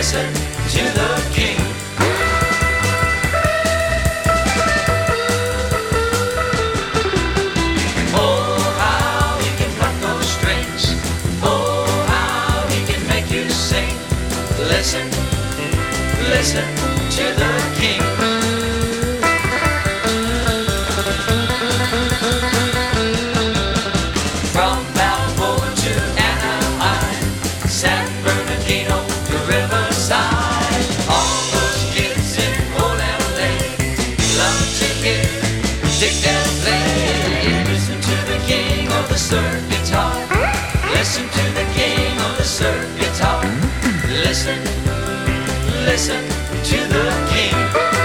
listen to the King. Oh, how he can pluck those strings. Oh, how he can make you sing. Listen, listen to the King. From Balboa to Anaheim, San Bernardino to Riverside, all those kids in old LA love to hear Dick and play. Listen to the king of the surf guitar. Listen to the king of the surf guitar. Listen, listen to the king.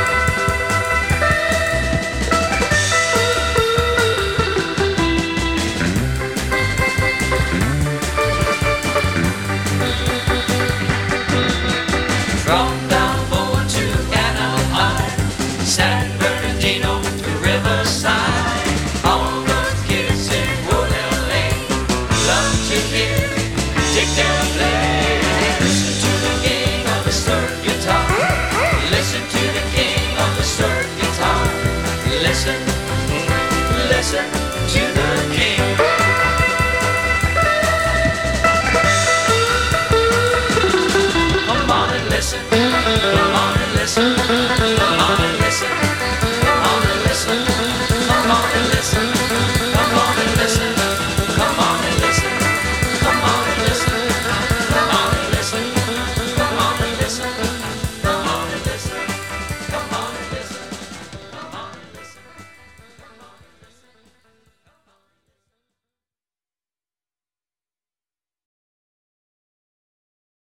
From Balboa to Anaheim, San Bernardino to Riverside, all those kids in old LA love to hear Dick and play. Listen to the king of the surf guitar. Listen to the king of the surf guitar. Listen, listen